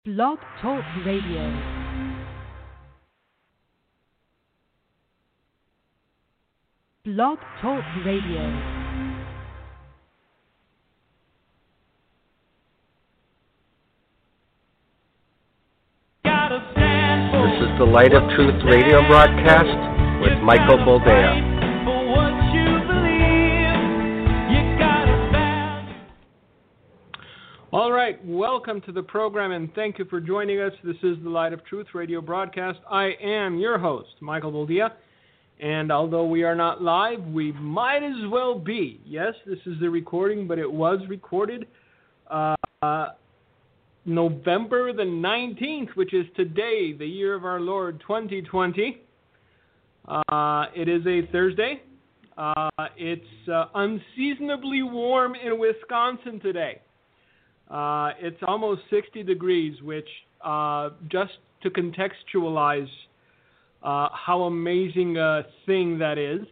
Blog Talk Radio. Blog Talk Radio. This is the Light of Truth radio broadcast with Michael Boldea. All right, welcome to the program and thank you for joining us. This is the Light of Truth radio broadcast. I am your host, Michael Boldea, and although we are not live, we might as well be. Yes, this is the recording, but it was recorded November the 19th, which is today, the year of our Lord 2020. It is a Thursday. It's unseasonably warm in Wisconsin today. It's almost 60 degrees, which just to contextualize how amazing a thing that is.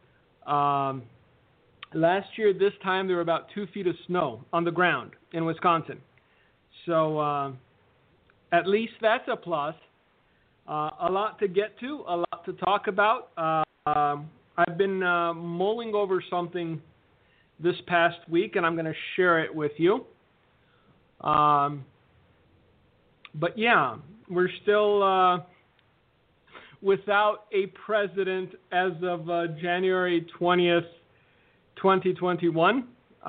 Last year, this time, there were about 2 feet of snow on the ground in Wisconsin. So at least that's a plus. A lot to get to, a lot to talk about. I've been mulling over something this past week, and I'm going to share it with you. But yeah, we're still without a president as of January 20th, 2021.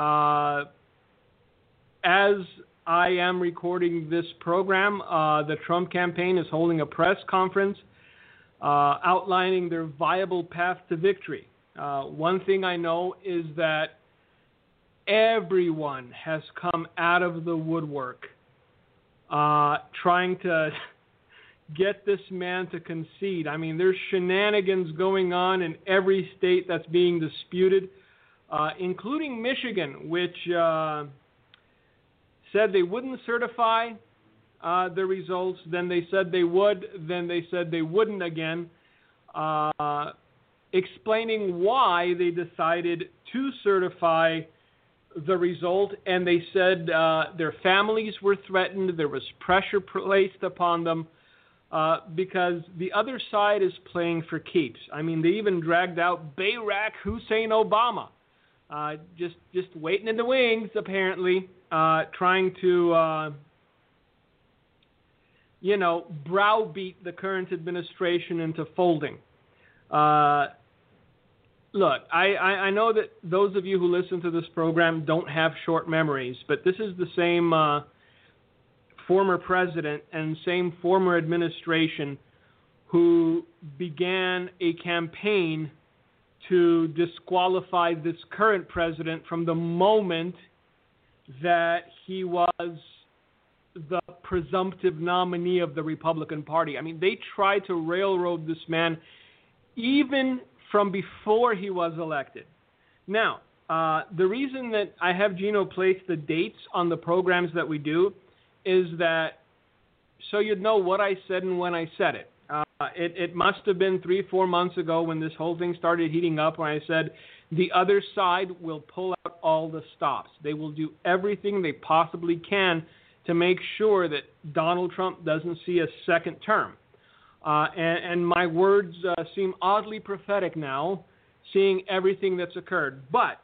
As I am recording this program, the Trump campaign is holding a press conference outlining their viable path to victory. One thing I know is that everyone has come out of the woodwork trying to get this man to concede. I mean, there's shenanigans going on in every state that's being disputed, including Michigan, which said they wouldn't certify the results. Then they said they would. Then they said they wouldn't again, explaining why they decided to certify the result, and they said their families were threatened. There was pressure placed upon them because the other side is playing for keeps. I mean, they even dragged out Barack Hussein Obama, just waiting in the wings, apparently, trying to, browbeat the current administration into folding. Look, I know that those of you who listen to this program don't have short memories, but this is the same former president and same former administration who began a campaign to disqualify this current president from the moment that he was the presumptive nominee of the Republican Party. I mean, they tried to railroad this man even from before he was elected. Now, the reason that I have Gino place the dates on the programs that we do is that so you'd know what I said and when I said it. It must have been 3-4 months ago when this whole thing started heating up, when I said the other side will pull out all the stops. They will do everything they possibly can to make sure that Donald Trump doesn't see a second term. And my words seem oddly prophetic now, seeing everything that's occurred. But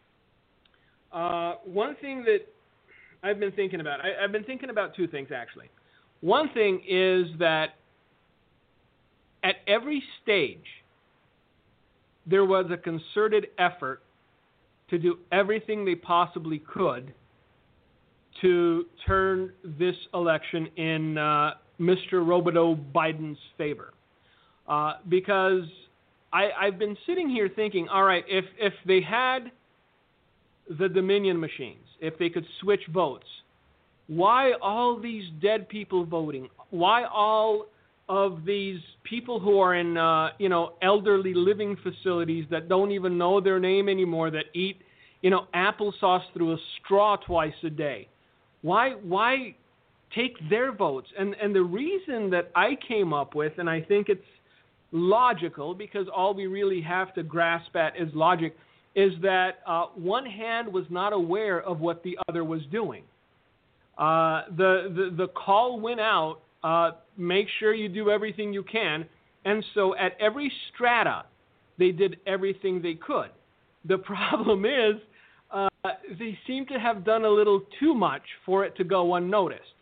one thing that I've been thinking about, I've been thinking about 2 things, actually. One thing is that at every stage, there was a concerted effort to do everything they possibly could to turn this election in Mr. Roboto Biden's favor. Because I've been sitting here thinking, all right, if they had the Dominion machines, if they could switch votes, why all these dead people voting? Why all of these people who are in, elderly living facilities that don't even know their name anymore, that eat, applesauce through a straw twice a day? Why take their votes? And the reason that I came up with, and I think it's logical because all we really have to grasp at is logic, is that one hand was not aware of what the other was doing. The call went out. Make sure you do everything you can. And so at every strata, they did everything they could. The problem is they seem to have done a little too much for it to go unnoticed.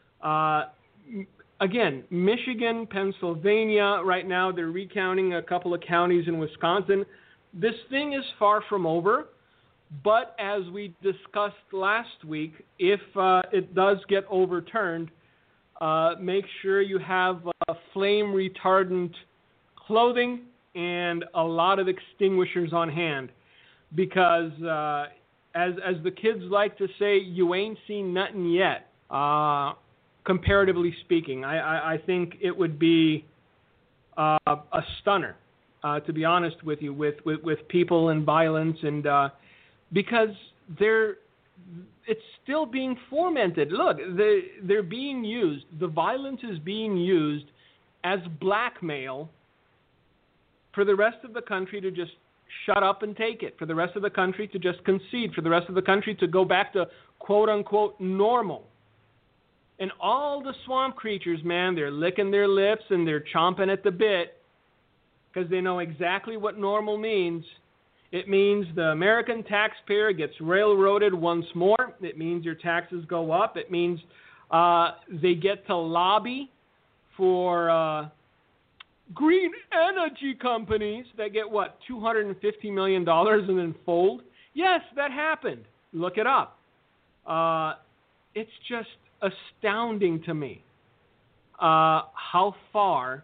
Again, Michigan, Pennsylvania, right now they're recounting a couple of counties in Wisconsin. This thing is far from over, but as we discussed last week, if it does get overturned, make sure you have flame retardant clothing and a lot of extinguishers on hand, because as the kids like to say, you ain't seen nothing yet. Comparatively speaking, I think it would be a stunner, to be honest with you, with people and violence, and because it's still being fomented. Look, they're being used. The violence is being used as blackmail for the rest of the country to just shut up and take it, for the rest of the country to just concede, for the rest of the country to go back to quote-unquote normal. And all the swamp creatures, man, they're licking their lips and they're chomping at the bit because they know exactly what normal means. It means the American taxpayer gets railroaded once more. It means your taxes go up. It means they get to lobby for green energy companies that get, what, $250 million and then fold? Yes, that happened. Look it up. It's just astounding to me how far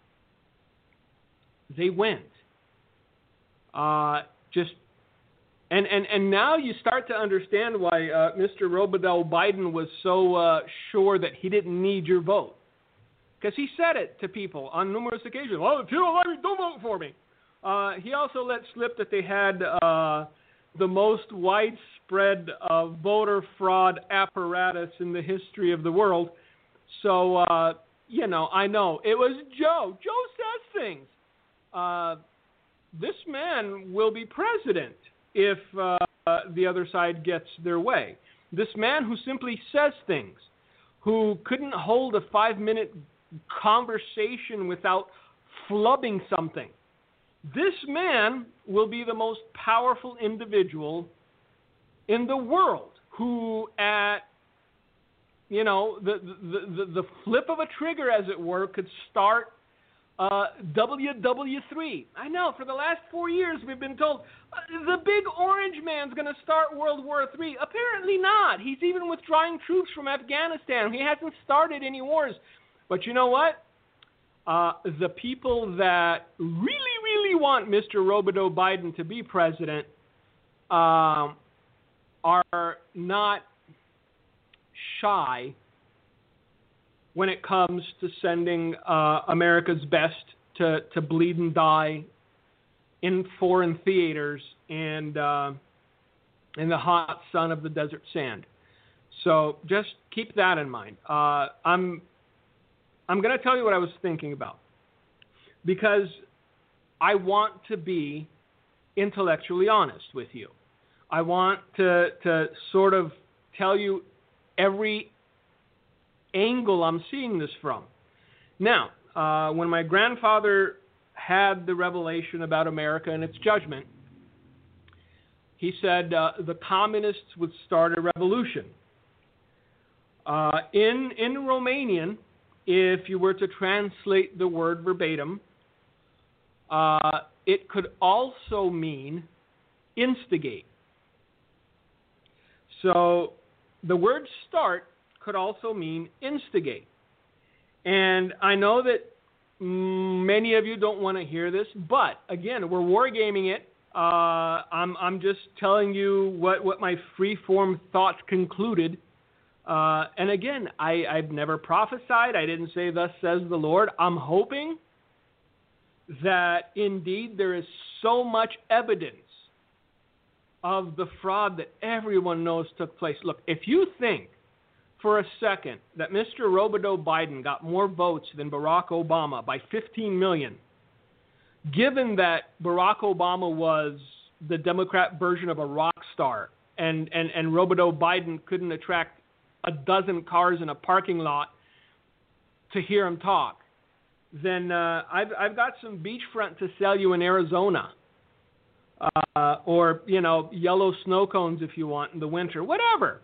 they went. And now you start to understand why Mr. Robodeau Biden was so sure that he didn't need your vote. Because he said it to people on numerous occasions. Well, if you don't like me, don't vote for me. He also let slip that they had the most widespread voter fraud apparatus in the history of the world. So, I know. It was Joe. Joe says things. This man will be president if the other side gets their way. This man who simply says things, who couldn't hold a 5-minute conversation without flubbing something. This man will be the most powerful individual in the world who at, the flip of a trigger, as it were, could start WW3. I know, for the last 4 years we've been told the big orange man's going to start World War III. Apparently not. He's even withdrawing troops from Afghanistan. He hasn't started any wars. But you know what? The people that really want Mr. Robodeau Biden to be president are not shy when it comes to sending America's best to bleed and die in foreign theaters and in the hot sun of the desert sand. So just keep that in mind. I'm going to tell you what I was thinking about, because I want to be intellectually honest with you. I want to sort of tell you every angle I'm seeing this from. Now, when my grandfather had the revelation about America and its judgment, he said the communists would start a revolution. In Romanian, if you were to translate the word verbatim, it could also mean instigate. So the word start could also mean instigate. And I know that many of you don't want to hear this, but again, we're wargaming it. I'm just telling you what my free-form thoughts concluded. And again, I've never prophesied. I didn't say thus says the Lord. I'm hoping that indeed there is so much evidence of the fraud that everyone knows took place. Look, if you think for a second that Mr. Robodeau Biden got more votes than Barack Obama by 15 million, given that Barack Obama was the Democrat version of a rock star and Robodeau Biden couldn't attract a dozen cars in a parking lot to hear him talk, then I've got some beachfront to sell you in Arizona, or yellow snow cones if you want in the winter, whatever.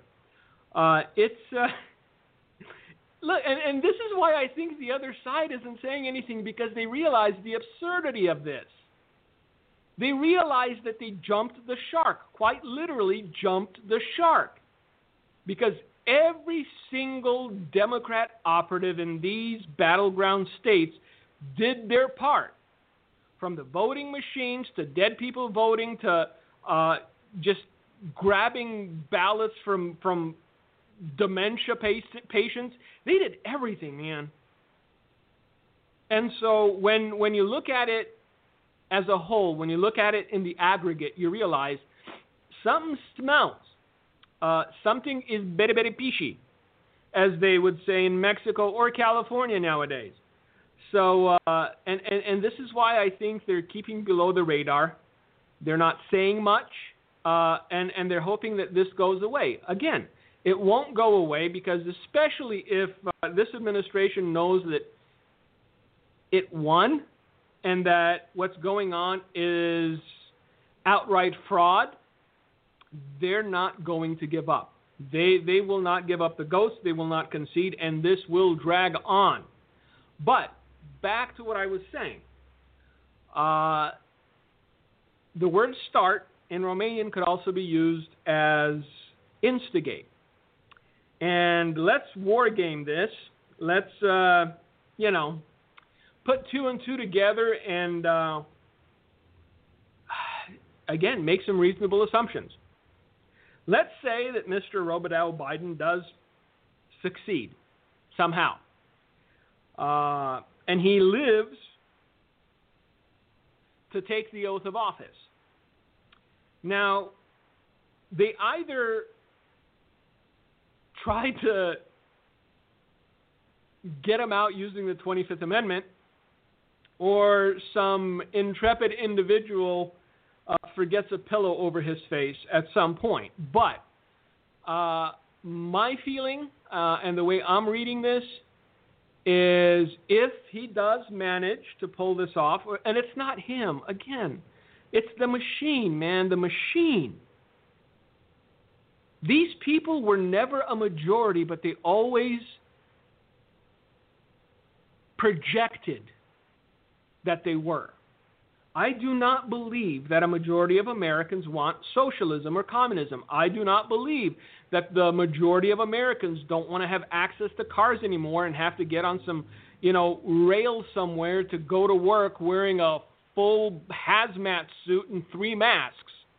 Look, and this is why I think the other side isn't saying anything, because they realize the absurdity of this. They realize that they jumped the shark, quite literally jumped the shark, because every single Democrat operative in these battleground states did their part, from the voting machines to dead people voting to just grabbing ballots from dementia patients. They did everything, man. And so when you look at it as a whole, when you look at it in the aggregate, you realize something smells. Something is very, very fishy, as they would say in Mexico or California nowadays. So, and this is why I think they're keeping below the radar. They're not saying much, and they're hoping that this goes away. Again, it won't go away, because especially if this administration knows that it won and that what's going on is outright fraud, they're not going to give up. They will not give up the ghost. They will not concede, and this will drag on. But back to what I was saying. The word start in Romanian could also be used as instigate. And let's war game this. Let's, put two and two together and, again, make some reasonable assumptions. Let's say that Mr. Robidoux Biden does succeed somehow. And he lives to take the oath of office. Now, they either try to get him out using the 25th Amendment, or some intrepid individual forgets a pillow over his face at some point. But my feeling, and the way I'm reading this, is if he does manage to pull this off, and it's not him, again, it's the machine, man, the machine. These people were never a majority, but they always projected that they were. I do not believe that a majority of Americans want socialism or communism. I do not believe that the majority of Americans don't want to have access to cars anymore and have to get on some, rail somewhere to go to work wearing a full hazmat suit and 3 masks.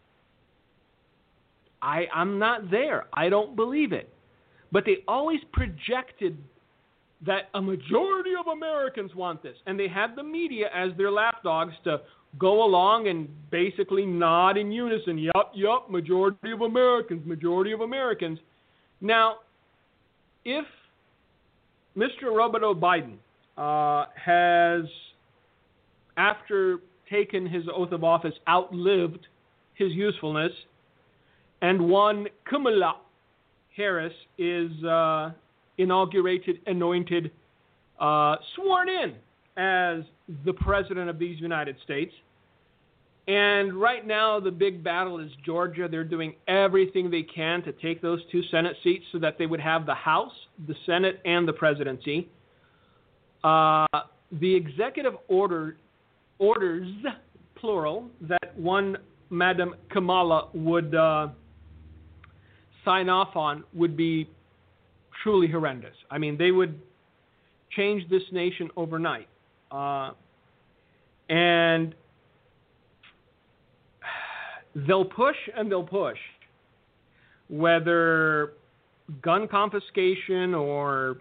I'm not there. I don't believe it. But they always projected that a majority of Americans want this. And they had the media as their lapdogs to go along and basically nod in unison. Yup, majority of Americans, majority of Americans. Now, if Mr. Robidoux Biden has, after taking his oath of office, outlived his usefulness, and one Kamala Harris is inaugurated, anointed, sworn in as the President of these United States. And right now the big battle is Georgia. They're doing everything they can to take those 2 Senate seats so that they would have the House, the Senate, and the presidency. The executive orders, plural, that one Madam Kamala would sign off on would be truly horrendous. I mean, they would change this nation overnight. And they'll push and they'll push, whether gun confiscation or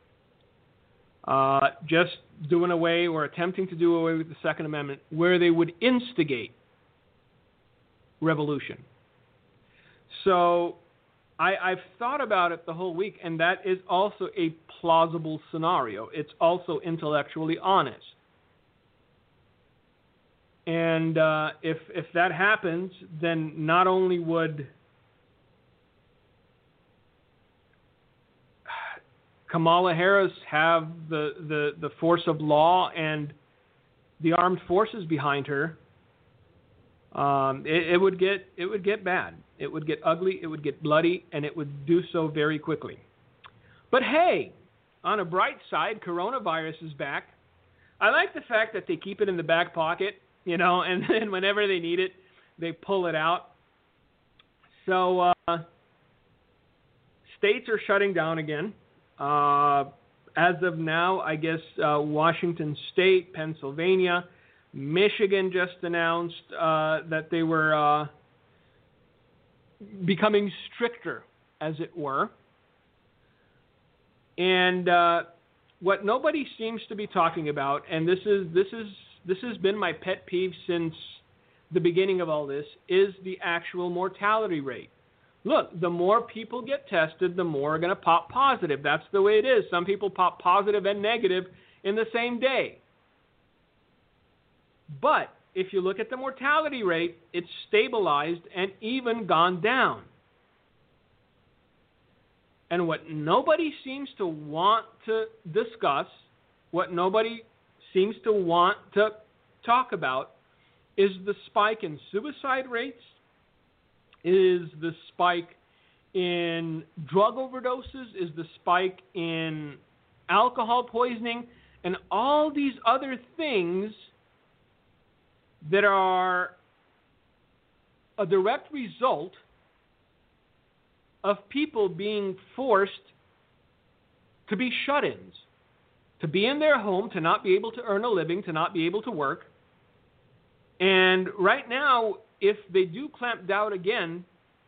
just doing away or attempting to do away with the Second Amendment, where they would instigate revolution. So I've thought about it the whole week, and that is also a plausible scenario. It's also intellectually honest. And if that happens, then not only would Kamala Harris have the force of law and the armed forces behind her, it would get bad. It would get ugly. It would get bloody, and it would do so very quickly. But hey, on a bright side, coronavirus is back. I like the fact that they keep it in the back pocket, and then whenever they need it, they pull it out. So states are shutting down again. As of now, I guess Washington State, Pennsylvania, Michigan just announced that they were becoming stricter, as it were. And what nobody seems to be talking about, and this has been my pet peeve since the beginning of all this, is the actual mortality rate. Look, the more people get tested, the more are going to pop positive. That's the way it is. Some people pop positive and negative in the same day. But if you look at the mortality rate, it's stabilized and even gone down. And what nobody seems to want to discuss, what nobody seems to want to talk about, is the spike in suicide rates, is the spike in drug overdoses, is the spike in alcohol poisoning, and all these other things that are a direct result of people being forced to be shut-ins, to be in their home, to not be able to earn a living, to not be able to work. And right now, if they do clamp down again,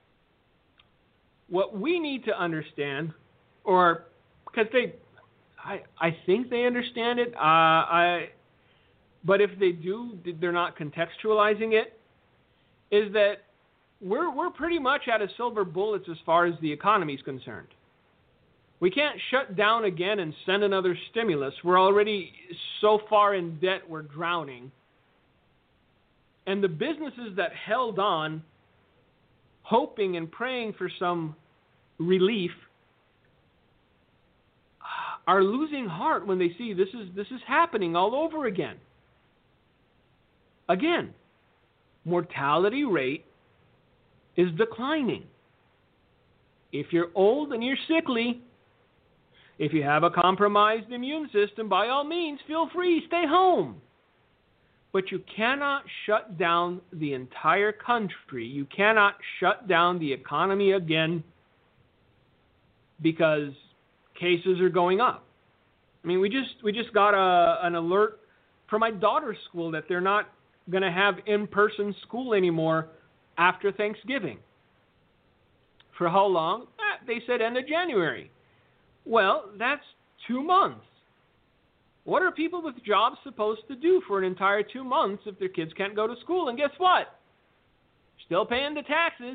what we need to understand, or because I think they understand it, but if they do, they're not contextualizing it, is that we're pretty much out of silver bullets as far as the economy is concerned. We can't shut down again and send another stimulus. We're already so far in debt we're drowning. And the businesses that held on, hoping and praying for some relief, are losing heart when they see this is happening all over again. Again, mortality rate is declining. If you're old and you're sickly, if you have a compromised immune system, by all means, feel free, stay home. But you cannot shut down the entire country. You cannot shut down the economy again because cases are going up. I mean, we just got an alert from my daughter's school that they're not going to have in-person school anymore after Thanksgiving. For how long? They said end of January. Well, that's 2 months. What are people with jobs supposed to do for an entire 2 months if their kids can't go to school? And guess what? Still paying the taxes.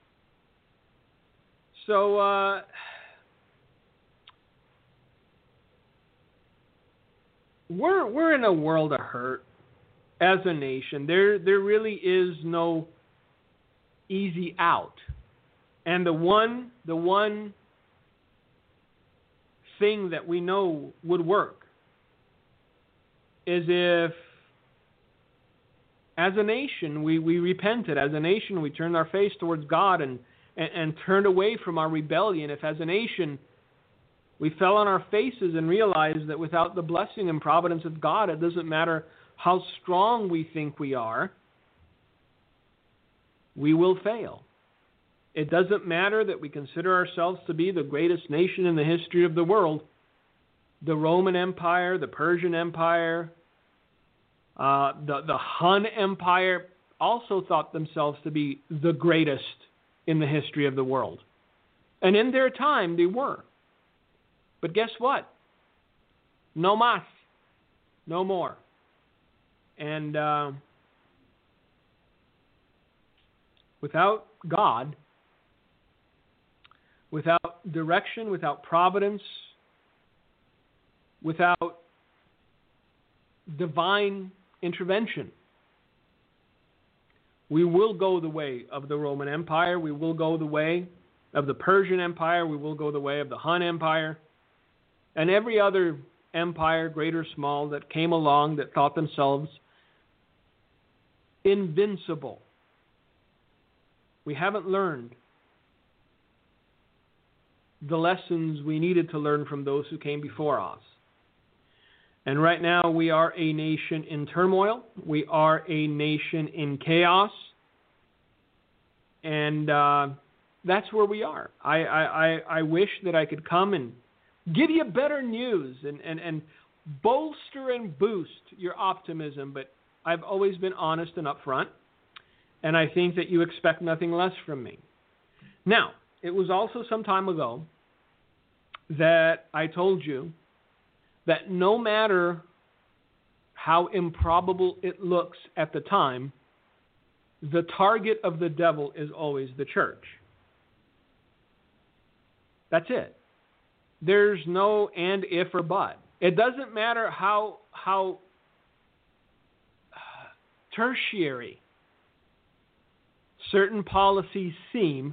So, we're in a world of hurt as a nation. There really is no easy out. And the one thing that we know would work is if, as a nation, we repented. As a nation, we turned our face towards God and turned away from our rebellion. If, as a nation, we fell on our faces and realized that without the blessing and providence of God, it doesn't matter how strong we think we are, we will fail. It doesn't matter that we consider ourselves to be the greatest nation in the history of the world. The Roman Empire, the Persian Empire, the Hun Empire also thought themselves to be the greatest in the history of the world. And in their time, they were. But guess what? No más. No more. And without God, without direction, without providence, without divine intervention, we will go the way of the Roman Empire. We will go the way of the Persian Empire. We will go the way of the Hun Empire. and every other empire, great or small, that came along that thought themselves invincible. We haven't learned the lessons we needed to learn from those who came before us. And right now we are a nation in turmoil. We are a nation in chaos. And that's where we are. I wish that I could come and give you better news and bolster and boost your optimism, but I've always been honest and upfront, and I think that you expect nothing less from me. Now, it was also some time ago that I told you that no matter how improbable it looks at the time, the target of the devil is always the church. That's it. There's no and, if, or but. It doesn't matter how tertiary certain policies seem.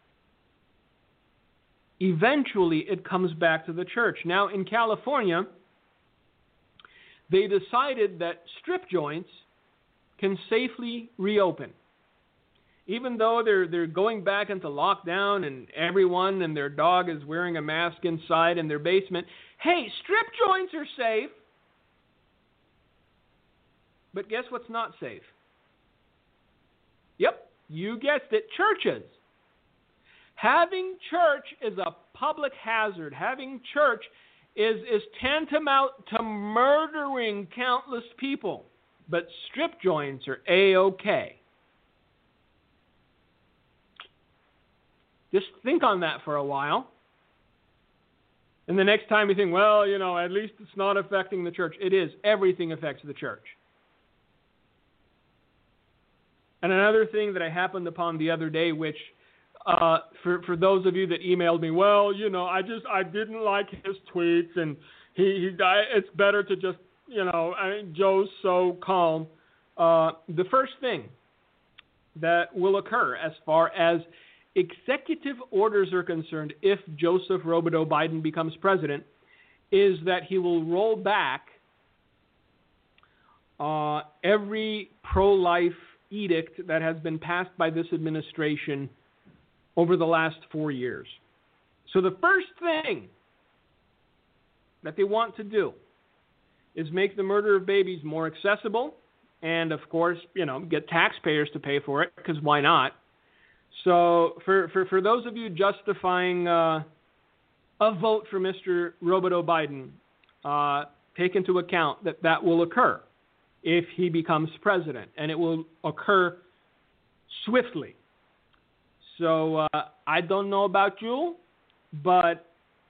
Eventually, it comes back to the church. Now, in California, they decided that strip joints can safely reopen. Even though they're going back into lockdown and everyone and their dog is wearing a mask inside in their basement, hey, strip joints are safe. But guess what's not safe? Yep, you guessed it, churches. Having church is a public hazard. Having church is tantamount to murdering countless people. But strip joints are A-okay. Just think on that for a while. And the next time you think, well, at least it's not affecting the church. It is. Everything affects the church. And another thing that I happened upon the other day, which for those of you that emailed me, well, I didn't like his tweets, and it's better to just, Joe's so calm. The first thing that will occur as far as executive orders are concerned, if Joseph Robideau Biden becomes president, is that he will roll back every pro-life edict that has been passed by this administration over the last 4 years. So the first thing that they want to do is make the murder of babies more accessible and, of course, get taxpayers to pay for it, because why not? So for those of you justifying a vote for Mr. Robideau Biden, take into account that will occur if he becomes president, and it will occur swiftly. So I don't know about you, but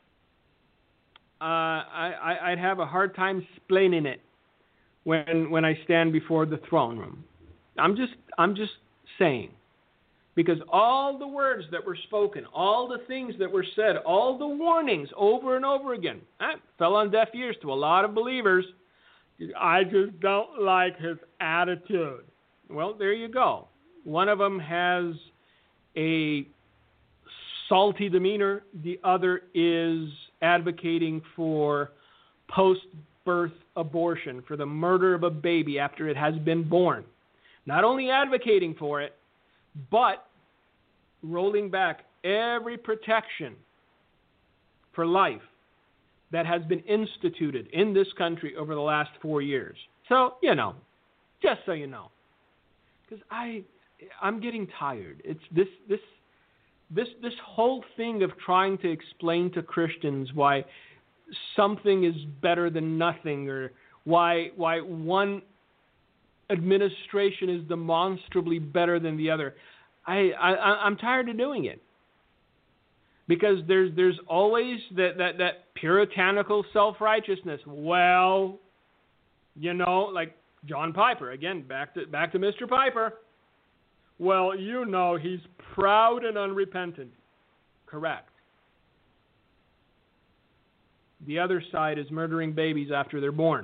I'd have a hard time explaining it when I stand before the throne room. I'm just saying. Because all the words that were spoken, all the things that were said, all the warnings over and over again, fell on deaf ears to a lot of believers. I just don't like his attitude. Well, there you go. One of them has a salty demeanor. The other is advocating for post-birth abortion, for the murder of a baby after it has been born. Not only advocating for it, but rolling back every protection for life that has been instituted in this country over the last 4 years. So, just so you know. Because I'm getting tired. It's this whole thing of trying to explain to Christians why something is better than nothing, or why one administration is demonstrably better than the other. I'm tired of doing it, because there's always that puritanical self-righteousness. Well, like John Piper again. Back to Mr. Piper. Well, he's proud and unrepentant. Correct. The other side is murdering babies after they're born.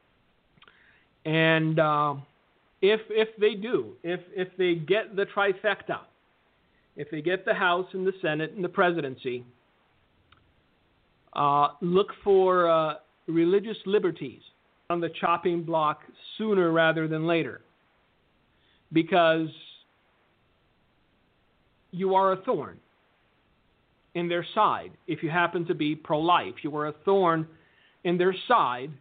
And if they do, if they get the trifecta, if they get the House and the Senate and the presidency, look for religious liberties on the chopping block sooner rather than later, because you are a thorn in their side. If you happen to be pro-life, you are a thorn in their side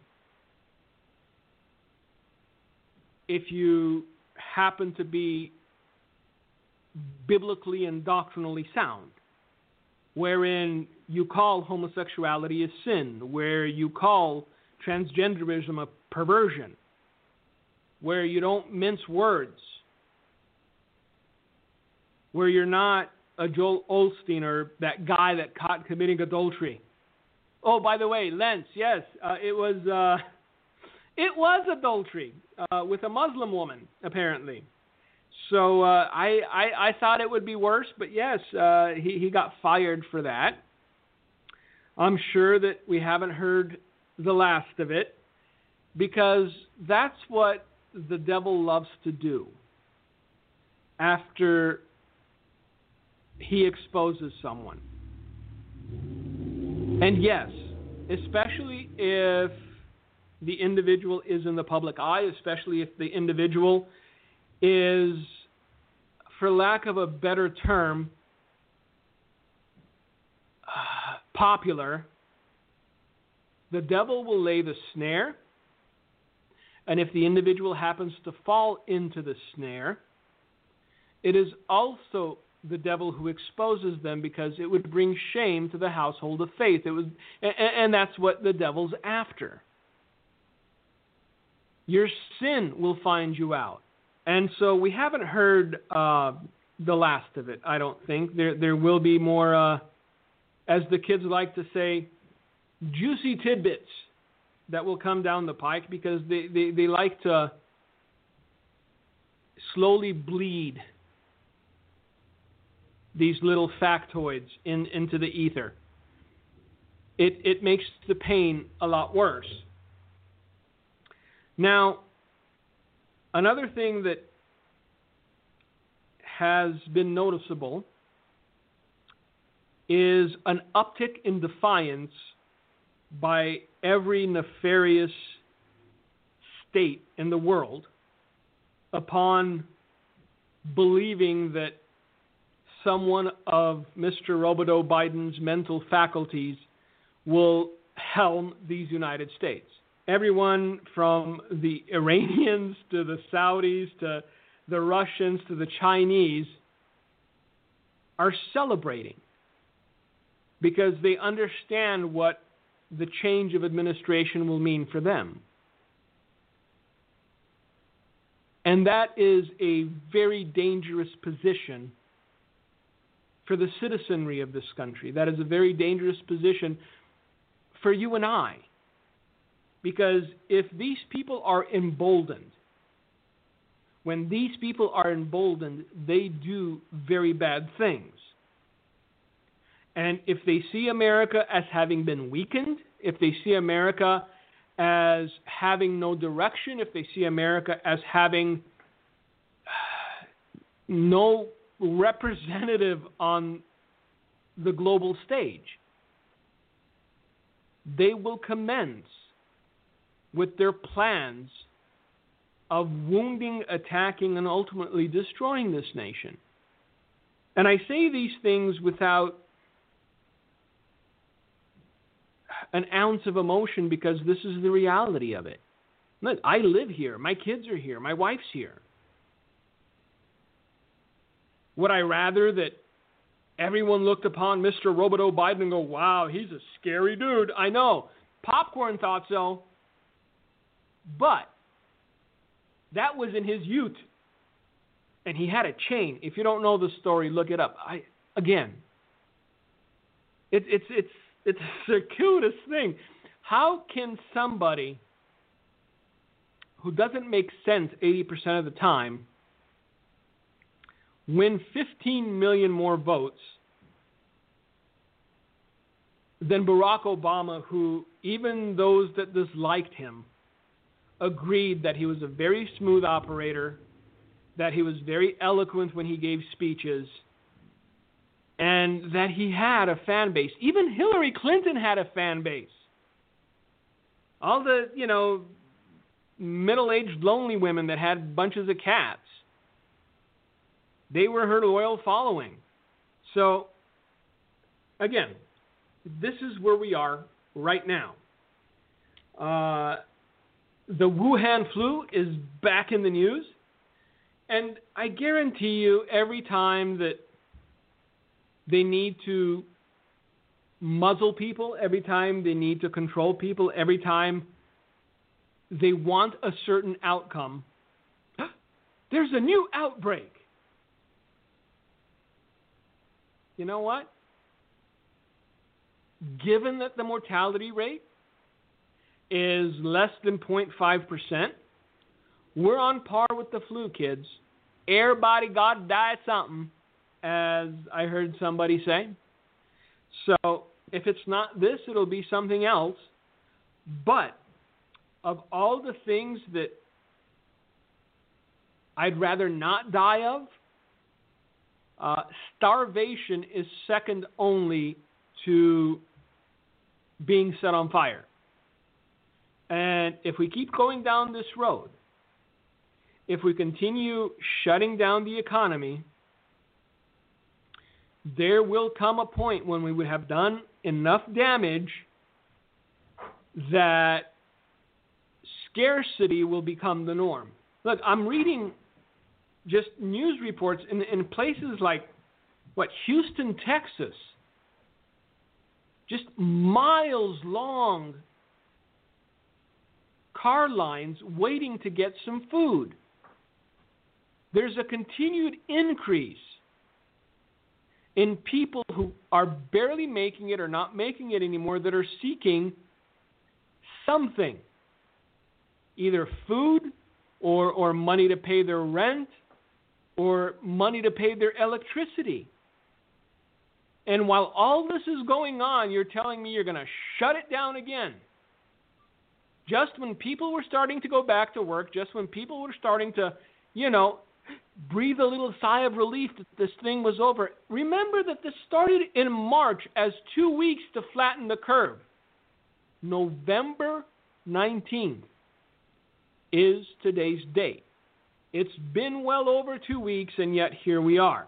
if you happen to be biblically and doctrinally sound, wherein you call homosexuality a sin, where you call transgenderism a perversion, where you don't mince words, where you're not a Joel Osteen or that guy that caught committing adultery. Oh, by the way, Lentz, yes, it was adultery with a Muslim woman, apparently. So I thought it would be worse, but yes, he got fired for that. I'm sure that we haven't heard the last of it, because that's what the devil loves to do after he exposes someone. And yes, especially if the individual is in the public eye, especially if the individual is, for lack of a better term, popular, the devil will lay the snare, and if the individual happens to fall into the snare, it is also the devil who exposes them, because it would bring shame to the household of faith. And that's what the devil's after. Your sin will find you out. And so we haven't heard the last of it, I don't think. There will be more, as the kids like to say, juicy tidbits that will come down the pike, because they like to slowly bleed these little factoids into the ether. It makes the pain a lot worse. Now, another thing that has been noticeable is an uptick in defiance by every nefarious state in the world upon believing that someone of Mr. Roboto Biden's mental faculties will helm these United States. Everyone from the Iranians to the Saudis to the Russians to the Chinese are celebrating, because they understand what the change of administration will mean for them. And that is a very dangerous position for the citizenry of this country. That is a very dangerous position for you and I. Because if these people are emboldened, when these people are emboldened, they do very bad things. And if they see America as having been weakened, if they see America as having no direction, if they see America as having no representative on the global stage, they will commence with their plans of wounding, attacking, and ultimately destroying this nation. And I say these things without an ounce of emotion, because this is the reality of it. Look, I live here. My kids are here. My wife's here. Would I rather that everyone looked upon Mr. Roboto Biden and go, wow, he's a scary dude? I know. Popcorn thought so. But that was in his youth. And he had a chain. If you don't know the story, look it up. It's a circuitous thing. How can somebody who doesn't make sense 80% of the time win 15 million more votes than Barack Obama, who even those that disliked him agreed that he was a very smooth operator, that he was very eloquent when he gave speeches, and that he had a fan base. Even Hillary Clinton had a fan base. All the, middle-aged lonely women that had bunches of cats, they were her loyal following. So, again, this is where we are right now. The Wuhan flu is back in the news, and I guarantee you every time that they need to muzzle people, every time they need to control people, every time they want a certain outcome, there's a new outbreak. You know what? Given that the mortality rate is less than 0.5%, we're on par with the flu, kids. Everybody got to die of something, as I heard somebody say. So if it's not this, it'll be something else. But of all the things that I'd rather not die of, starvation is second only to being set on fire. And if we keep going down this road, if we continue shutting down the economy, there will come a point when we would have done enough damage that scarcity will become the norm. Look, I'm reading just news reports in places like, Houston, Texas. Just miles long car lines waiting to get some food. There's a continued increase in people who are barely making it or not making it anymore that are seeking something, either food or money to pay their rent or money to pay their electricity. And while all this is going on, you're telling me you're going to shut it down again. Just when people were starting to go back to work, just when people were starting to, breathe a little sigh of relief that this thing was over. Remember that this started in March as 2 weeks to flatten the curve. November 19th is today's date. It's been well over 2 weeks, and yet here we are.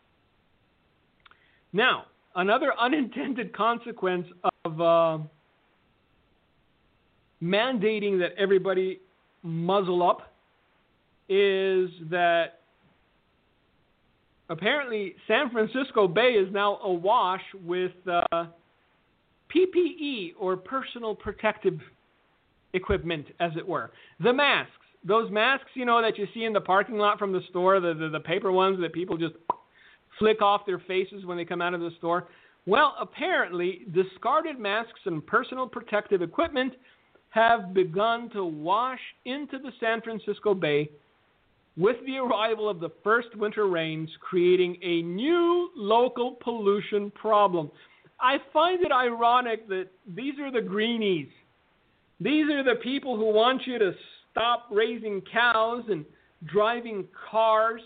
Now, another unintended consequence of mandating that everybody muzzle up is that apparently San Francisco Bay is now awash with PPE, or personal protective equipment, as it were. The masks. Those masks, that you see in the parking lot from the store, the paper ones that people just flick off their faces when they come out of the store. Well, apparently, discarded masks and personal protective equipment have begun to wash into the San Francisco Bay with the arrival of the first winter rains, creating a new local pollution problem. I find it ironic that these are the greenies. These are the people who want you to stop raising cows and driving cars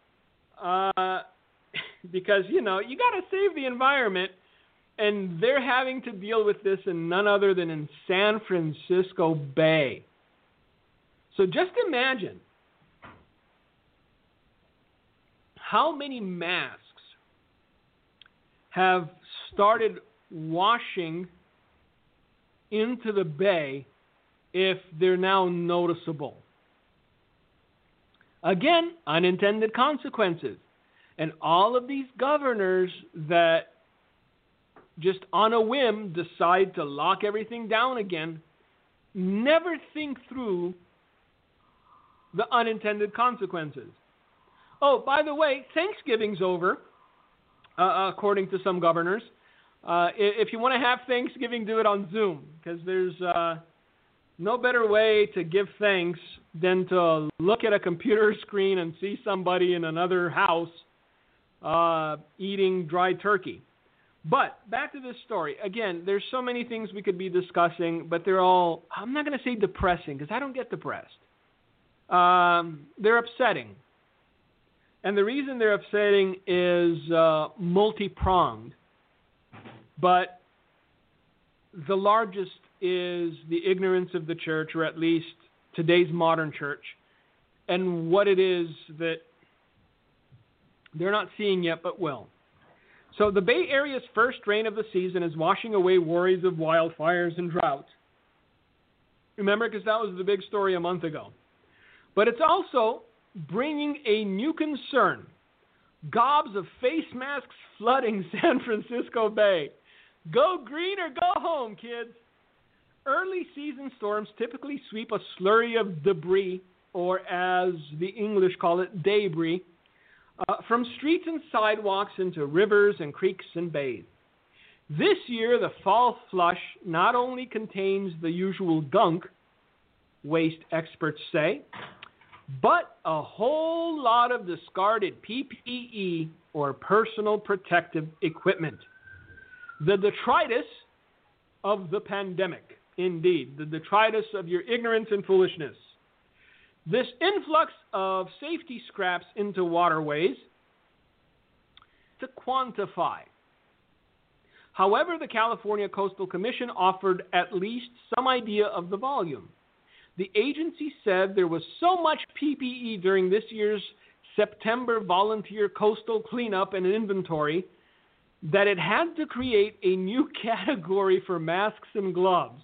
because, you got to save the environment. And they're having to deal with this in none other than in San Francisco Bay. So just imagine how many masks have started washing into the bay if they're now noticeable. Again, unintended consequences. And all of these governors that just on a whim decide to lock everything down again never think through the unintended consequences. Oh, by the way, Thanksgiving's over, according to some governors. If you want to have Thanksgiving, do it on Zoom, because there's no better way to give thanks than to look at a computer screen and see somebody in another house eating dry turkey. But back to this story. Again, there's so many things we could be discussing, but they're all, I'm not going to say depressing, because I don't get depressed. They're upsetting. And the reason they're upsetting is multi-pronged. But the largest is the ignorance of the church, or at least today's modern church, and what it is that they're not seeing yet but will. So the Bay Area's first rain of the season is washing away worries of wildfires and drought. Remember, because that was the big story a month ago. But it's also bringing a new concern. Gobs of face masks flooding San Francisco Bay. Go green or go home, kids. Early season storms typically sweep a slurry of debris, or as the English call it, debris, from streets and sidewalks into rivers and creeks and bays. This year, the fall flush not only contains the usual gunk, waste experts say, but a whole lot of discarded PPE, or personal protective equipment. The detritus of the pandemic, indeed, the detritus of your ignorance and foolishness. This influx of safety scraps into waterways to quantify. However, the California Coastal Commission offered at least some idea of the volume. The agency said there was so much PPE during this year's September volunteer coastal cleanup and inventory that it had to create a new category for masks and gloves.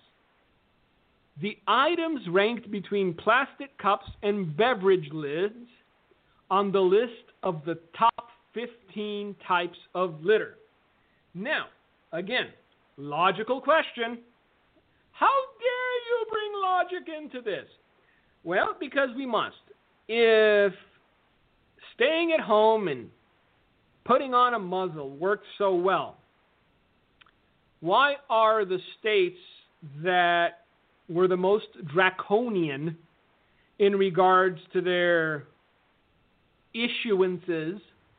The items ranked between plastic cups and beverage lids on the list of the top 15 types of litter. Now, again, logical question. How dare you bring logic into this? Well, because we must. If staying at home and putting on a muzzle worked so well, why are the states that were the most draconian in regards to their issuances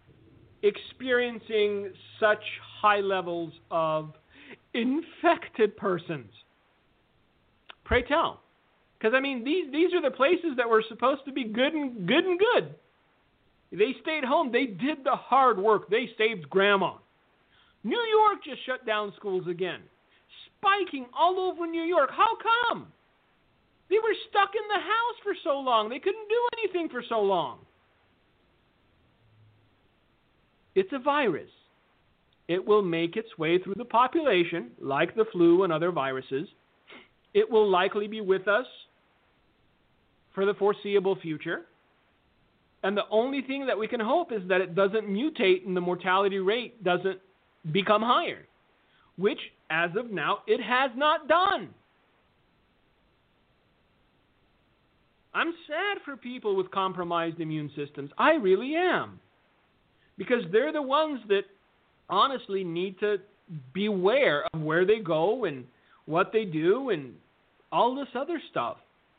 experiencing such high levels of infected persons? Pray tell. Because, I mean, these are the places that were supposed to be good and good. They stayed home. They did the hard work. They saved grandma. New York just shut down schools again. Spiking all over New York. How come? They were stuck in the house for so long. They couldn't do anything for so long. It's a virus. It will make its way through the population, like the flu and other viruses. It will likely be with us for the foreseeable future. And the only thing that we can hope is that it doesn't mutate and the mortality rate doesn't become higher, which, as of now, it has not done. I'm sad for people with compromised immune systems. I really am. Because they're the ones that honestly need to beware of where they go and what they do and all this other stuff.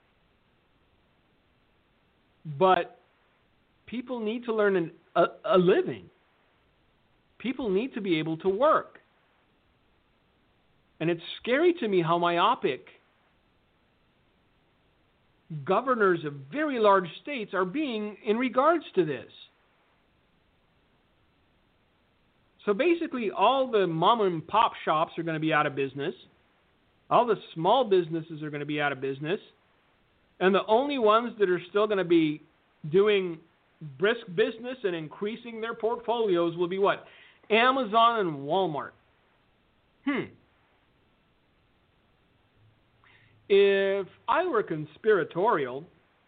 But people need to learn a living. People need to be able to work. And it's scary to me how myopic governors of very large states are being in regards to this. So basically, all the mom and pop shops are going to be out of business. All the small businesses are going to be out of business. And the only ones that are still going to be doing brisk business and increasing their portfolios will be what? Amazon and Walmart. If I were conspiratorial,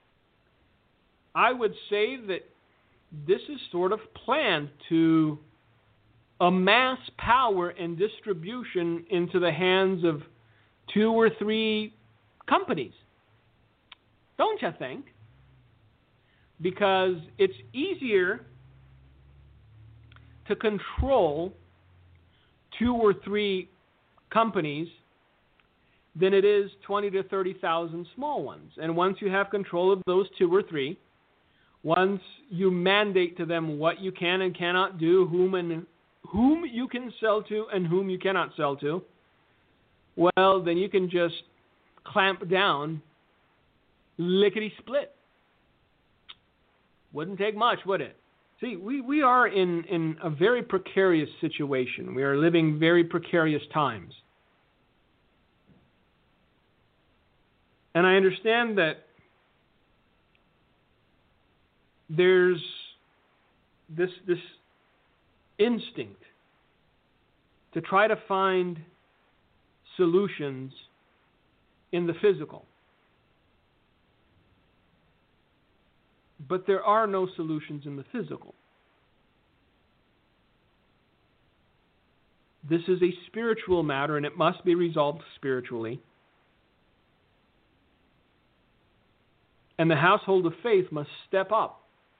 I would say that this is sort of planned to amass power and distribution into the hands of 2 or 3 companies. Don't you think? Because it's easier to control 2 or 3 companies than it is 20 to 30,000 small ones. And once you have control of those 2 or 3, once you mandate to them what you can and cannot do, whom you can sell to and whom you cannot sell to, well, then you can just clamp down lickety-split. Wouldn't take much, would it? See, we are in a very precarious situation. We are living very precarious times. And I understand that there's this instinct to try to find solutions in the physical. But there are no solutions in the physical. This is a spiritual matter, and it must be resolved spiritually. And the household of faith must step up.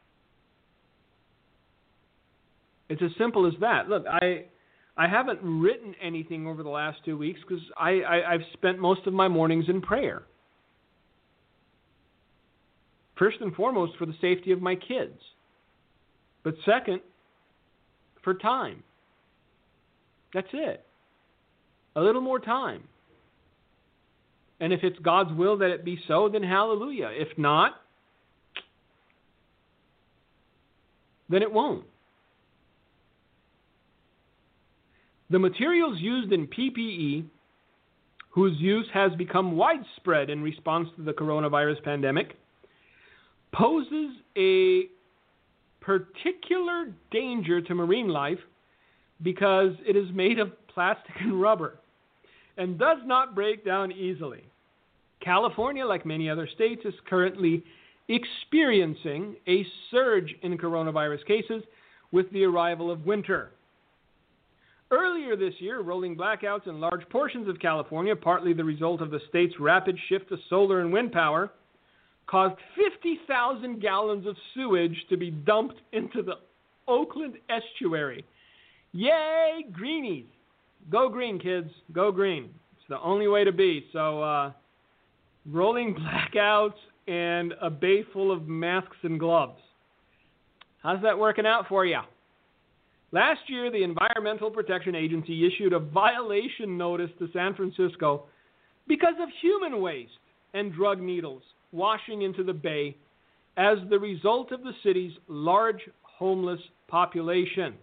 It's as simple as that. Look, I haven't written anything over the last 2 weeks because I've spent most of my mornings in prayer. First and foremost, for the safety of my kids. But second, for time. That's it. A little more time. And if it's God's will that it be so, then hallelujah. If not, then it won't. The materials used in PPE, whose use has become widespread in response to the coronavirus pandemic, poses a particular danger to marine life because it is made of plastic and rubber and does not break down easily. California, like many other states, is currently experiencing a surge in coronavirus cases with the arrival of winter. Earlier this year, rolling blackouts in large portions of California, partly the result of the state's rapid shift to solar and wind power, caused 50,000 gallons of sewage to be dumped into the Oakland estuary. Yay, greenies. Go green, kids. Go green. It's the only way to be. So, rolling blackouts and a bay full of masks and gloves. How's that working out for you? Last year, the Environmental Protection Agency issued a violation notice to San Francisco because of human waste and drug needles washing into the bay as the result of the city's large homeless population.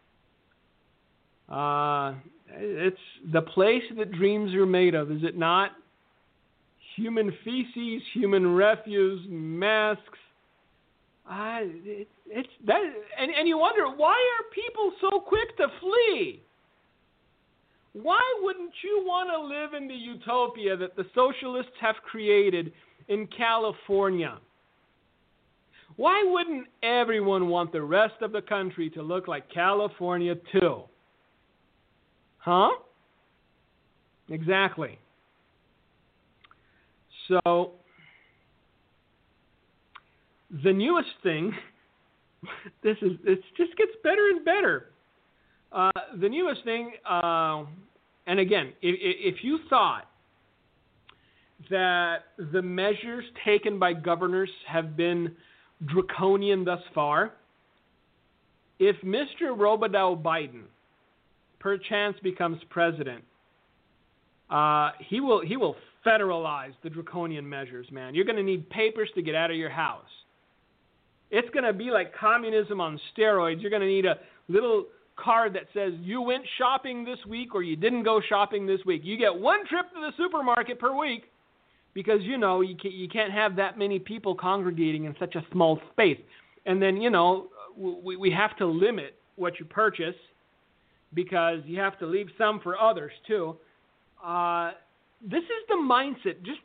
It's the place that dreams are made of, is it not? Human feces, human refuse, masks. It's that, and you wonder, why are people so quick to flee? Why wouldn't you want to live in the utopia that the socialists have created in California? Why wouldn't everyone want the rest of the country to look like California too? Huh? Exactly. So, the newest thing, it just gets better and better. The newest thing, and again, if you thought that the measures taken by governors have been draconian thus far, if Mr. Robodeau Biden perchance becomes president, he will federalize the draconian measures, man. You're going to need papers to get out of your house. It's going to be like communism on steroids. You're going to need a little card that says you went shopping this week or you didn't go shopping this week. You get one trip to the supermarket per week because, you know, you can't have that many people congregating in such a small space. And then, you know, we have to limit what you purchase because you have to leave some for others too. This is the mindset. Just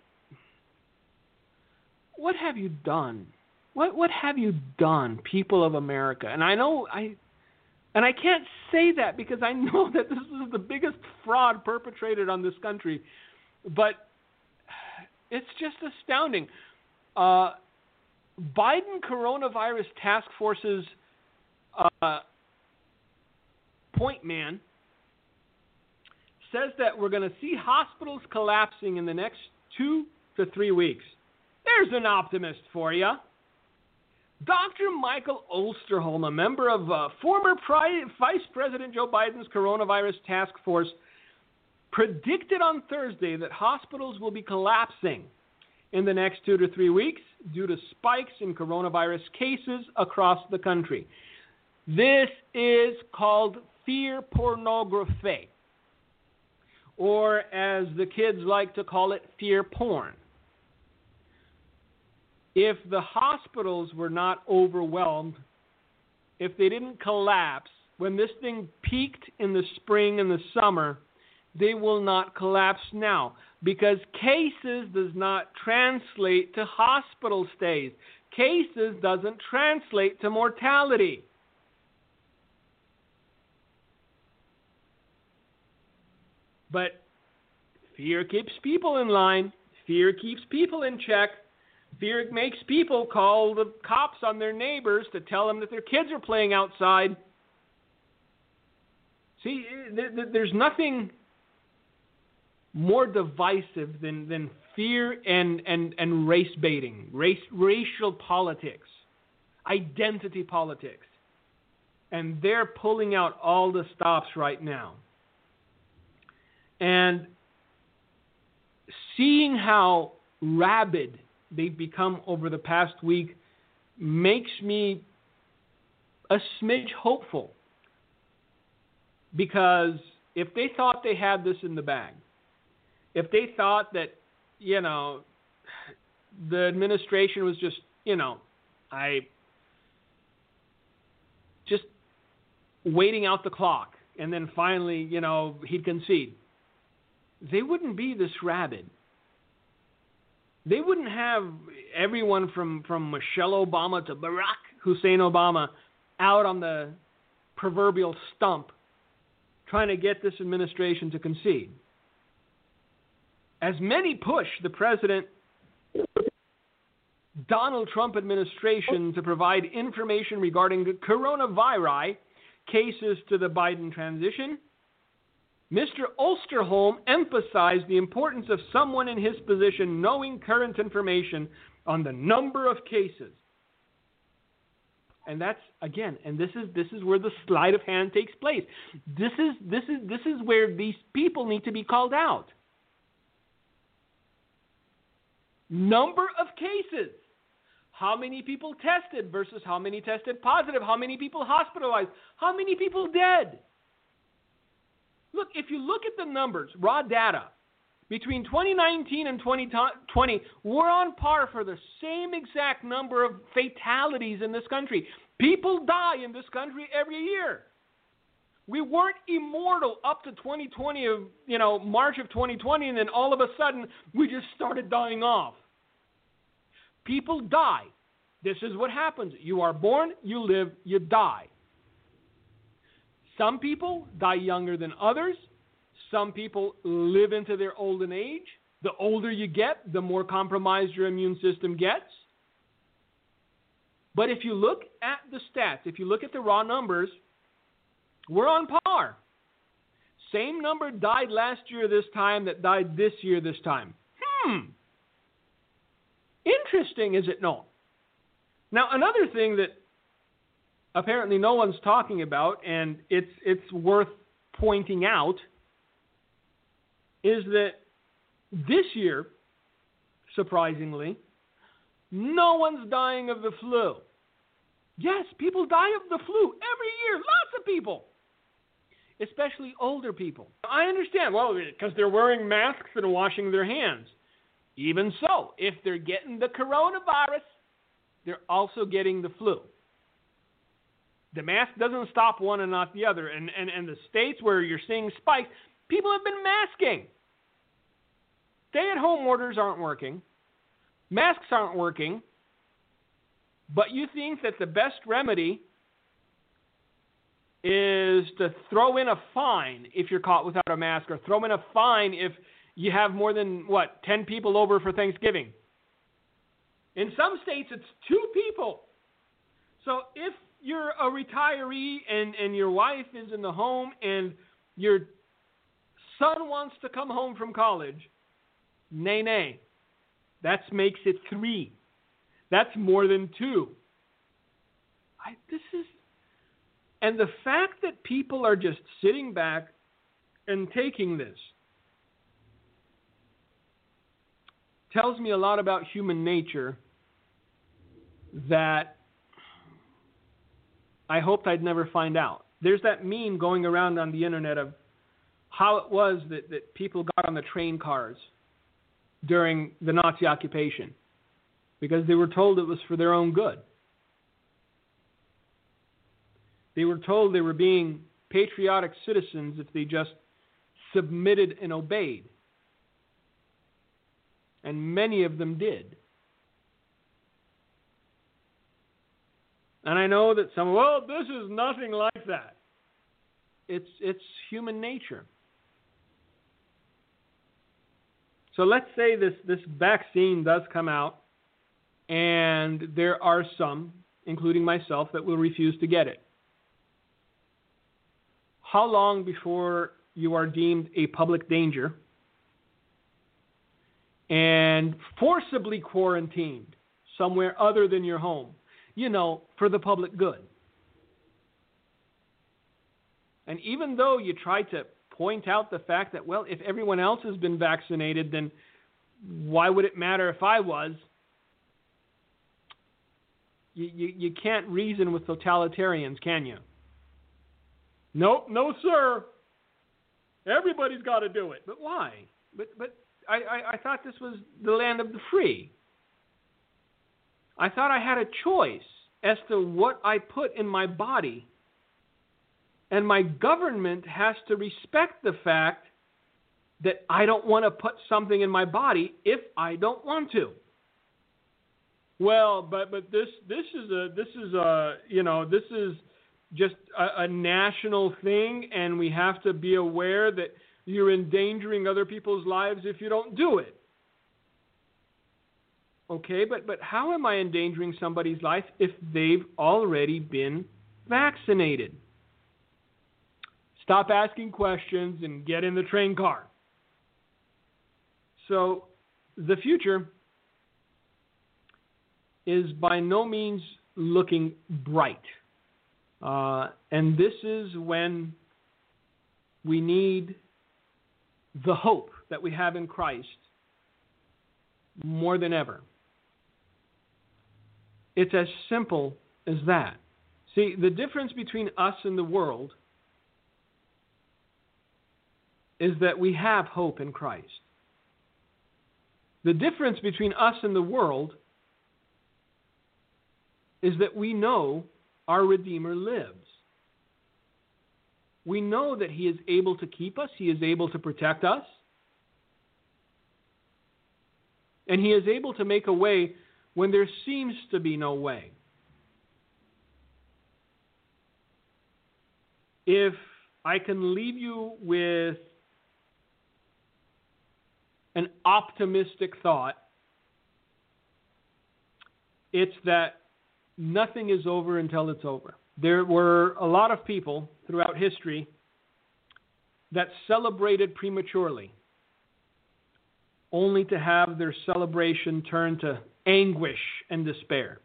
what have you done? What have you done, people of America? And I know I can't say that because I know that this is the biggest fraud perpetrated on this country. But it's just astounding. Biden coronavirus task force's point man says that we're going to see hospitals collapsing in the next 2 to 3 weeks. There's an optimist for you. Dr. Michael Osterholm, a member of former Vice President Joe Biden's coronavirus task force, predicted on Thursday that hospitals will be collapsing in the next 2 to 3 weeks due to spikes in coronavirus cases across the country. This is called fear pornography, or as the kids like to call it, fear porn. If the hospitals were not overwhelmed, if they didn't collapse, when this thing peaked in the spring and the summer, they will not collapse now, because cases does not translate to hospital stays. Cases doesn't translate to mortality. But fear keeps people in line. Fear keeps people in check. Fear makes people call the cops on their neighbors to tell them that their kids are playing outside. See, there's nothing more divisive than fear and race baiting, racial politics, identity politics. And they're pulling out all the stops right now. And seeing how rabid they've become over the past week makes me a smidge hopeful. Because if they thought they had this in the bag, if they thought that, the administration was just, just waiting out the clock, and then finally, he'd concede, they wouldn't be this rabid. They wouldn't have everyone from Michelle Obama to Barack Hussein Obama out on the proverbial stump trying to get this administration to concede. As many push the President Donald Trump administration to provide information regarding the coronavirus cases to the Biden transition, Mr. Osterholm emphasized the importance of someone in his position knowing current information on the number of cases. And that's, again, and this is where the sleight of hand takes place. This is where these people need to be called out. Number of cases. How many people tested versus how many tested positive? How many people hospitalized? How many people dead? Look, if you look at the numbers, raw data, between 2019 and 2020, we're on par for the same exact number of fatalities in this country. People die in this country every year. We weren't immortal up to 2020 March of 2020, and then all of a sudden we just started dying off. People die. This is what happens. You are born, you live, you die. Some people die younger than others. Some people live into their olden age. The older you get, the more compromised your immune system gets. But if you look at the stats, if you look at the raw numbers, we're on par. Same number died last year this time that died this year this time. Interesting, is it not? Now, another thing that apparently no one's talking about, and it's worth pointing out, is that this year, surprisingly, no one's dying of the flu. Yes, people die of the flu every year, lots of people, especially older people. I understand, well, because they're wearing masks and washing their hands. Even so, if they're getting the coronavirus, they're also getting the flu. The mask doesn't stop one and not the other. And the states where you're seeing spikes, people have been masking. Stay-at-home orders aren't working. Masks aren't working. But you think that the best remedy is to throw in a fine if you're caught without a mask, or throw in a fine if you have more than, 10 people over for Thanksgiving. In some states, it's 2 people. So if you're a retiree and your wife is in the home and your son wants to come home from college, nay. That makes it 3. That's more than 2. And the fact that people are just sitting back and taking this tells me a lot about human nature, that I hoped I'd never find out. There's that meme going around on the internet of how it was that people got on the train cars during the Nazi occupation because they were told it was for their own good. They were told they were being patriotic citizens if they just submitted and obeyed. And many of them did. And I know that some, well, this is nothing like that. It's human nature. So let's say this vaccine does come out, and there are some, including myself, that will refuse to get it. How long before you are deemed a public danger and forcibly quarantined somewhere other than your home, for the public good? And even though you try to point out the fact that, well, if everyone else has been vaccinated, then why would it matter if I was? You can't reason with totalitarians, can you? Nope, no, sir. Everybody's got to do it. But why? But I thought this was the land of the free. I thought I had a choice as to what I put in my body. And my government has to respect the fact that I don't want to put something in my body if I don't want to. Well, but this is just a national thing, and we have to be aware that you're endangering other people's lives if you don't do it. Okay, but how am I endangering somebody's life if they've already been vaccinated? Stop asking questions and get in the train car. So the future is by no means looking bright. And this is when we need the hope that we have in Christ more than ever. It's as simple as that. See, the difference between us and the world is that we have hope in Christ. The difference between us and the world is that we know our Redeemer lives. We know that He is able to keep us. He is able to protect us. And He is able to make a way when there seems to be no way. If I can leave you with an optimistic thought, it's that nothing is over until it's over. There were a lot of people throughout history that celebrated prematurely, only to have their celebration turn to anguish and despair.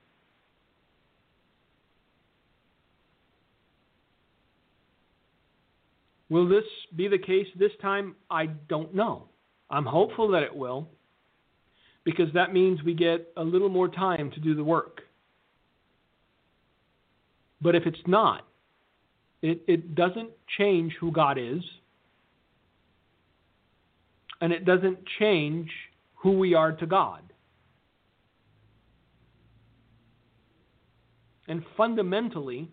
Will this be the case this time? I don't know. I'm hopeful that it will, because that means we get a little more time to do the work. But if it's not, it doesn't change who God is, and it doesn't change who we are to God. And fundamentally,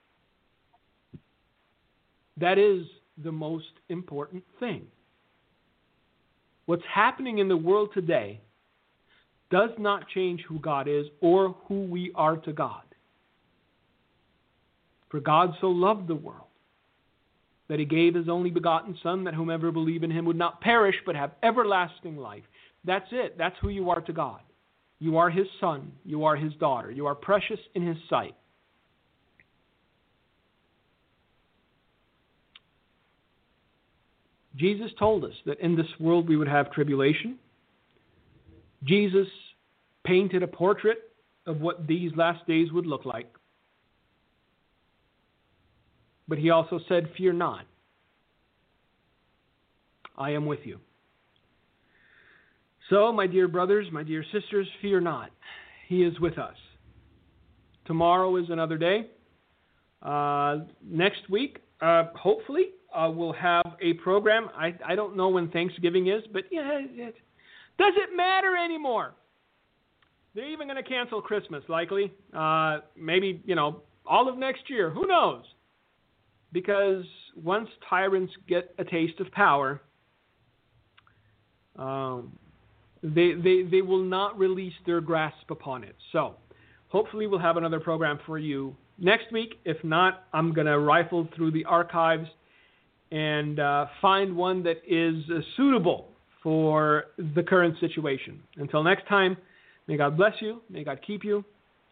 that is the most important thing. What's happening in the world today does not change who God is or who we are to God. For God so loved the world that He gave His only begotten Son, that whomever believe in Him would not perish but have everlasting life. That's it. That's who you are to God. You are His son. You are His daughter. You are precious in His sight. Jesus told us that in this world we would have tribulation. Jesus painted a portrait of what these last days would look like. But He also said, "Fear not. I am with you." So, my dear brothers, my dear sisters, fear not. He is with us. Tomorrow is another day. Next week, hopefully, we'll have a program. I don't know when Thanksgiving is, but does it matter anymore? They're even going to cancel Christmas, likely. Maybe, all of next year. Who knows? Because once tyrants get a taste of power, they will not release their grasp upon it. So hopefully we'll have another program for you next week. If not, I'm going to rifle through the archives and find one that is suitable for the current situation. Until next time, may God bless you, may God keep you,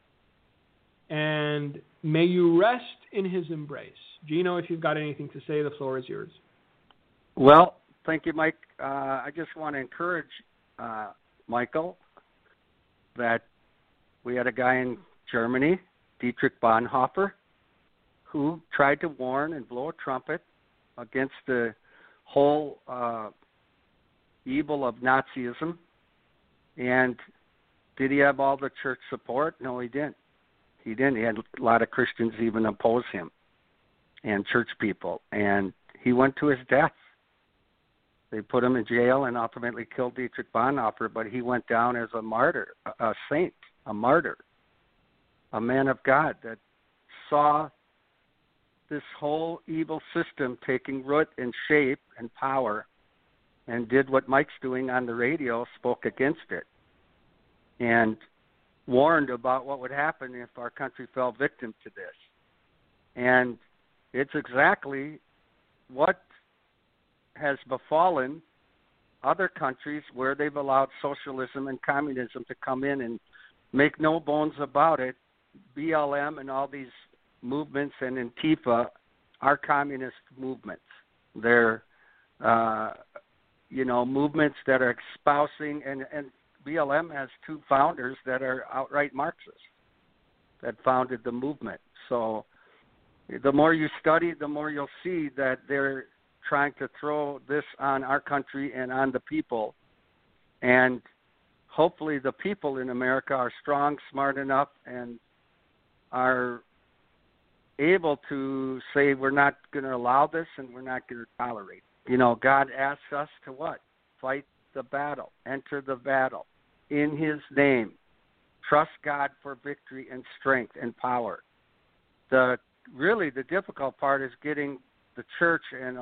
and may you rest in his embrace. Gino, if you've got anything to say, the floor is yours. Well, thank you, Mike. I just want to encourage Michael that we had a guy in Germany, Dietrich Bonhoeffer, who tried to warn and blow a trumpet against the whole evil of Nazism. And did he have all the church support? No, he didn't. He didn't. He had a lot of Christians even oppose him and church people. And he went to his death. They put him in jail and ultimately killed Dietrich Bonhoeffer, but he went down as a martyr, a saint, a martyr, a man of God that saw this whole evil system taking root and shape and power, and did what Mike's doing on the radio, spoke against it, and warned about what would happen if our country fell victim to this. And it's exactly what has befallen other countries where they've allowed socialism and communism to come in, and make no bones about it, BLM and all these movements and Antifa are communist movements. They're, movements that are espousing, and BLM has two founders that are outright Marxists that founded the movement. So the more you study, the more you'll see that they're trying to throw this on our country and on the people. And hopefully the people in America are strong, smart enough, and are able to say we're not going to allow this and we're not going to tolerate it. God asks us to what? Fight the battle, enter the battle in his name. Trust God for victory and strength and power. The difficult part is getting the church and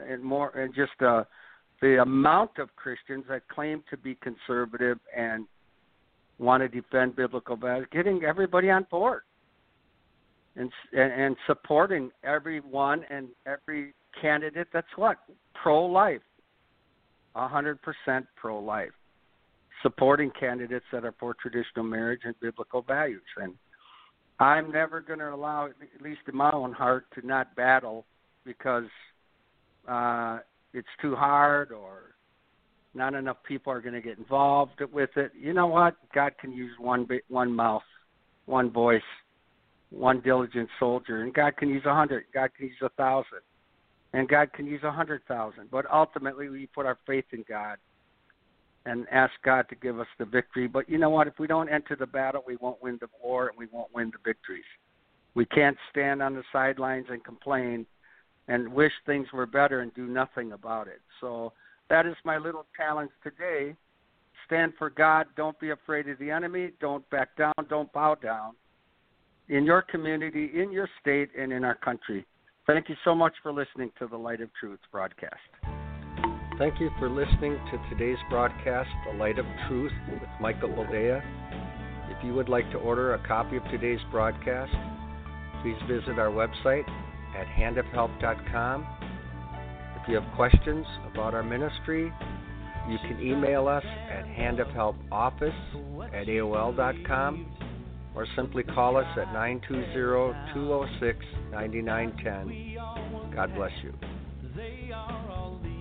the amount of Christians that claim to be conservative and want to defend biblical values, getting everybody on board and supporting everyone and every candidate that's pro-life, 100% pro-life, supporting candidates that are for traditional marriage and biblical values. And I'm never going to allow, at least in my own heart, to not battle because it's too hard or not enough people are going to get involved with it. You know what? God can use one mouth, one voice, one diligent soldier, and God can use 100. God can use 1,000, and God can use 100,000. But ultimately, we put our faith in God and ask God to give us the victory. But you know what? If we don't enter the battle, we won't win the war and we won't win the victories. We can't stand on the sidelines and complain and wish things were better and do nothing about it. So that is my little challenge today. Stand for God. Don't be afraid of the enemy. Don't back down. Don't bow down in your community, in your state, and in our country. Thank you so much for listening to the Light of Truth broadcast. Thank you for listening to today's broadcast, The Light of Truth with Michael Boldea. If you would like to order a copy of today's broadcast, please visit our website at handofhelp.com. If you have questions about our ministry, you can email us at handofhelpoffice@aol.com or simply call us at 920-206-9910. God bless you.